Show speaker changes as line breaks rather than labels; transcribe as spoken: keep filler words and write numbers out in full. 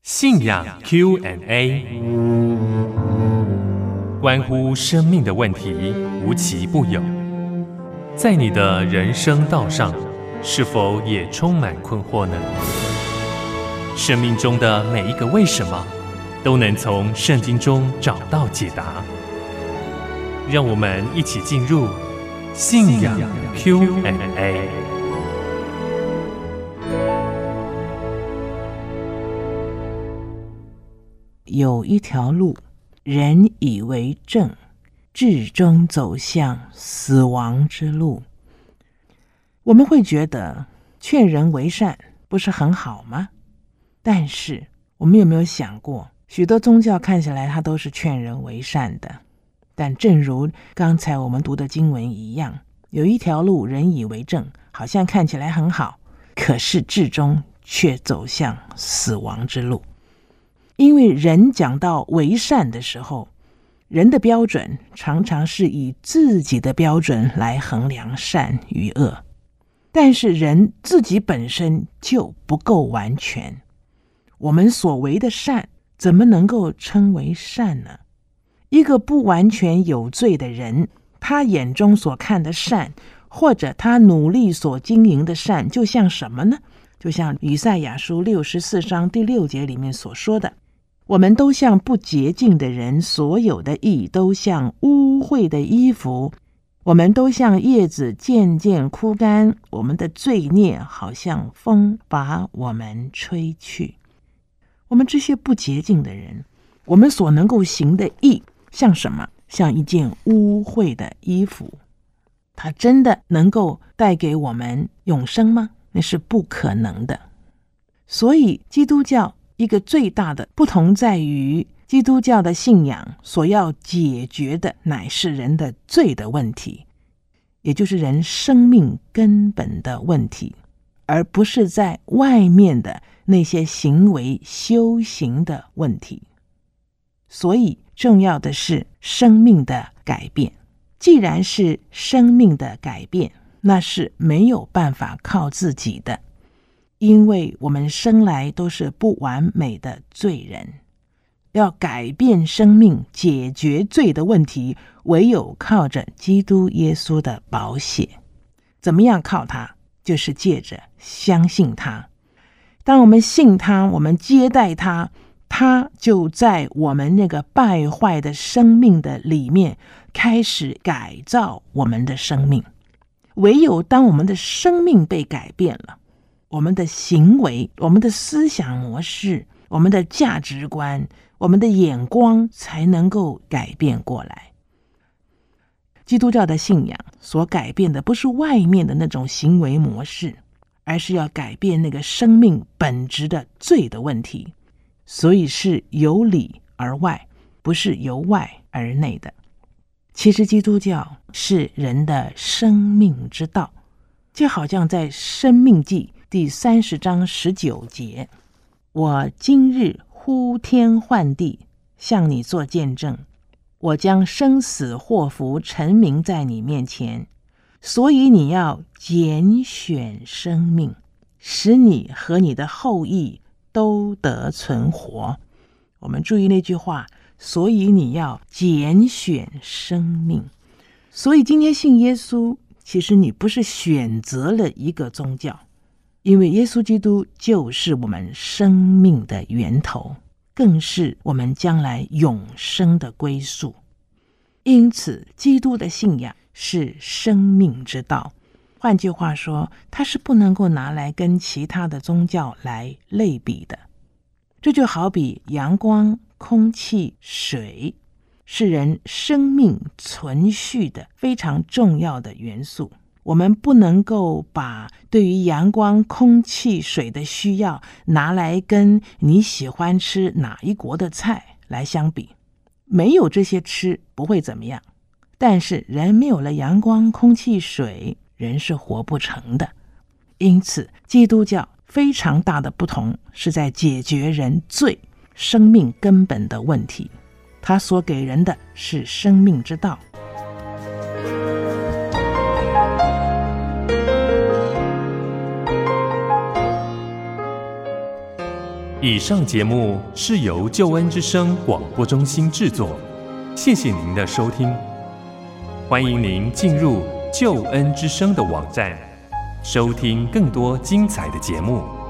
信仰 Q and A， 关乎生命的问题，无奇不有。在你的人生道上，是否也充满困惑呢？生命中的每一个为什么，都能从圣经中找到解答。让我们一起进入信仰 Q and A。
有一条路，人以为正，至终走向死亡之路。我们会觉得劝人为善不是很好吗？但是我们有没有想过，许多宗教看起来它都是劝人为善的，但正如刚才我们读的经文一样，有一条路人以为正，好像看起来很好，可是至终却走向死亡之路。因为人讲到为善的时候，人的标准常常是以自己的标准来衡量善与恶，但是人自己本身就不够完全，我们所谓的善怎么能够称为善呢？一个不完全有罪的人，他眼中所看的善，或者他努力所经营的善，就像什么呢？就像以赛亚书六十四章第六节里面所说的，我们都像不洁净的人，所有的义都像污秽的衣服，我们都像叶子渐渐枯干，我们的罪孽好像风把我们吹去。我们这些不洁净的人，我们所能够行的义像什么？像一件污秽的衣服。它真的能够带给我们永生吗？那是不可能的。所以基督教一个最大的不同在于，基督教的信仰所要解决的乃是人的罪的问题，也就是人生命根本的问题，而不是在外面的那些行为修行的问题。所以重要的是生命的改变。既然是生命的改变，那是没有办法靠自己的，因为我们生来都是不完美的罪人，要改变生命，解决罪的问题，唯有靠着基督耶稣的宝血。怎么样靠他？就是借着相信他。当我们信他，我们接待他，他就在我们那个败坏的生命的里面开始改造我们的生命。唯有当我们的生命被改变了，我们的行为，我们的思想模式，我们的价值观，我们的眼光才能够改变过来。基督教的信仰所改变的不是外面的那种行为模式，而是要改变那个生命本质的罪的问题。所以是由里而外，不是由外而内的。其实基督教是人的生命之道，就好像在申命记第三十章十九节，我今日呼天唤地，向你做见证，我将生死祸福陈明在你面前，所以你要拣选生命，使你和你的后裔都得存活。我们注意那句话，所以你要拣选生命。所以今天信耶稣，其实你不是选择了一个宗教，因为耶稣基督就是我们生命的源头，更是我们将来永生的归宿。因此基督的信仰是生命之道，换句话说，它是不能够拿来跟其他的宗教来类比的。这就好比阳光、空气、水，是人生命存续的非常重要的元素。我们不能够把对于阳光、空气、水的需要拿来跟你喜欢吃哪一国的菜来相比。没有这些吃不会怎么样，但是人没有了阳光、空气、水，人是活不成的。因此基督教非常大的不同是在解决人罪生命根本的问题，他所给人的是生命之道。
以上节目是由救恩之声广播中心制作，谢谢您的收听。欢迎您进入救恩之声的网站，收听更多精彩的节目。